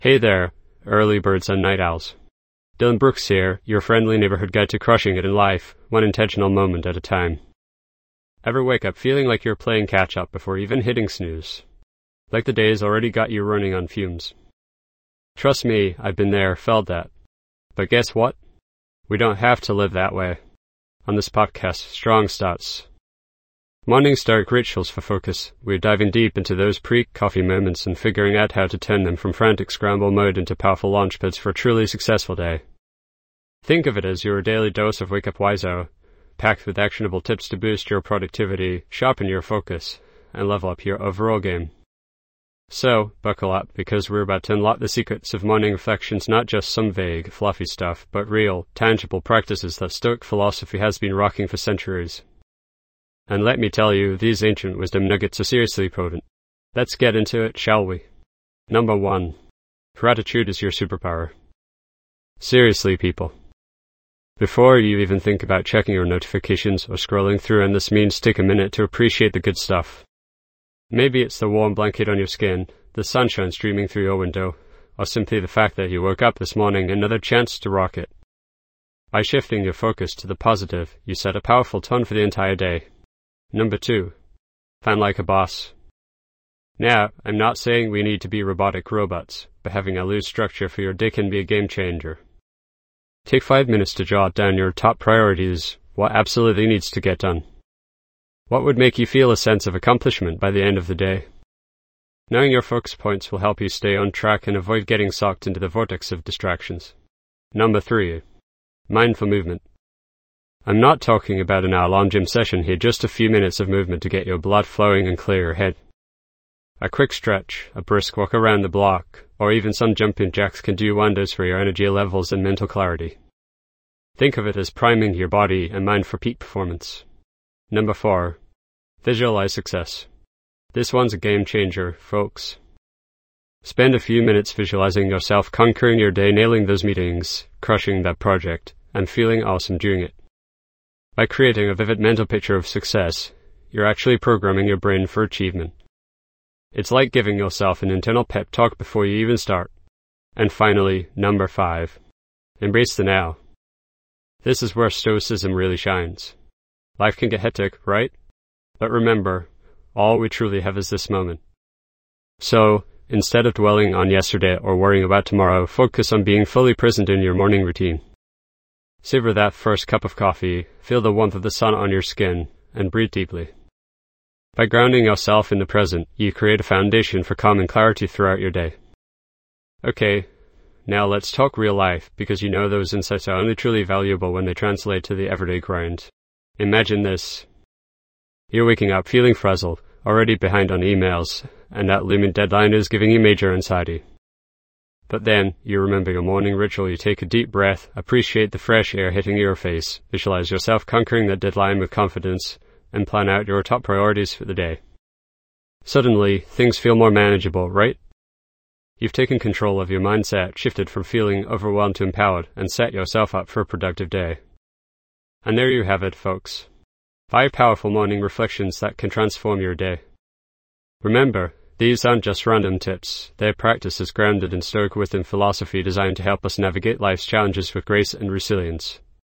Hey there, early birds and night owls. Dylan Brooks here, your friendly neighborhood guide to crushing it in life, one intentional moment at a time. Ever wake up feeling like you're playing catch-up before even hitting snooze? Like the day's already got you running on fumes? Trust me, I've been there, felt that. But guess what? We don't have to live that way. On this podcast, Strong Starts. Morning start rituals for focus. We're diving deep into those pre-coffee moments and figuring out how to turn them from frantic scramble mode into powerful launchpads for a truly successful day. Think of it as your daily dose of wake-up wizo, packed with actionable tips to boost your productivity, sharpen your focus, and level up your overall game. So, buckle up, because we're about to unlock the secrets of morning reflections, not just some vague, fluffy stuff, but real, tangible practices that Stoic philosophy has been rocking for centuries. And let me tell you, these ancient wisdom nuggets are seriously potent. Let's get into it, shall we? Number 1. Gratitude is your superpower. Seriously, people. Before you even think about checking your notifications or scrolling through endless memes, take a minute to appreciate the good stuff. Maybe it's the warm blanket on your skin, the sunshine streaming through your window, or simply the fact that you woke up this morning, another chance to rock it. By shifting your focus to the positive, you set a powerful tone for the entire day. Number 2. Plan like a boss. Now, I'm not saying we need to be robotic robots, but having a loose structure for your day can be a game changer. Take 5 minutes to jot down your top priorities, what absolutely needs to get done. What would make you feel a sense of accomplishment by the end of the day? Knowing your focus points will help you stay on track and avoid getting sucked into the vortex of distractions. Number 3. Mindful movement. I'm not talking about an hour-long gym session here, just a few minutes of movement to get your blood flowing and clear your head. A quick stretch, a brisk walk around the block, or even some jumping jacks can do wonders for your energy levels and mental clarity. Think of it as priming your body and mind for peak performance. Number 4. Visualize success. This one's a game changer, folks. Spend a few minutes visualizing yourself conquering your day, nailing those meetings, crushing that project, and feeling awesome doing it. By creating a vivid mental picture of success, you're actually programming your brain for achievement. It's like giving yourself an internal pep talk before you even start. And finally, number 5. Embrace the now. This is where Stoicism really shines. Life can get hectic, right? But remember, all we truly have is this moment. So, instead of dwelling on yesterday or worrying about tomorrow, focus on being fully present in your morning routine. Savor that first cup of coffee, feel the warmth of the sun on your skin, and breathe deeply. By grounding yourself in the present, you create a foundation for calm and clarity throughout your day. Okay, now let's talk real life, because you know those insights are only truly valuable when they translate to the everyday grind. Imagine this. You're waking up feeling frazzled, already behind on emails, and that looming deadline is giving you major anxiety. But then, you remember your morning ritual, you take a deep breath, appreciate the fresh air hitting your face, visualize yourself conquering that deadline with confidence, and plan out your top priorities for the day. Suddenly, things feel more manageable, right? You've taken control of your mindset, shifted from feeling overwhelmed to empowered, and set yourself up for a productive day. And there you have it, folks. 5 powerful morning reflections that can transform your day. Remember, these aren't just random tips. They're practices grounded in Stoic wisdom philosophy designed to help us navigate life's challenges with grace and resilience.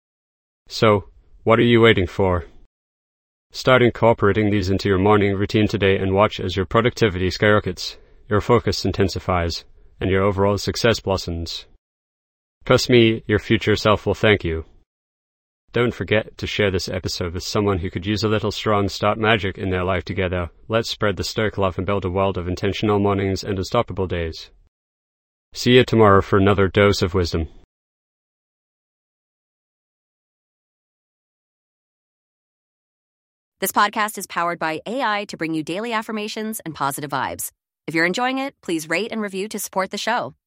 So, what are you waiting for? Start incorporating these into your morning routine today and watch as your productivity skyrockets, your focus intensifies, and your overall success blossoms. Trust me, your future self will thank you. Don't forget to share this episode with someone who could use a little strong start magic in their life together. Let's spread the Stoic love and build a world of intentional mornings and unstoppable days. See you tomorrow for another dose of wisdom. This podcast is powered by AI to bring you daily affirmations and positive vibes. If you're enjoying it, please rate and review to support the show.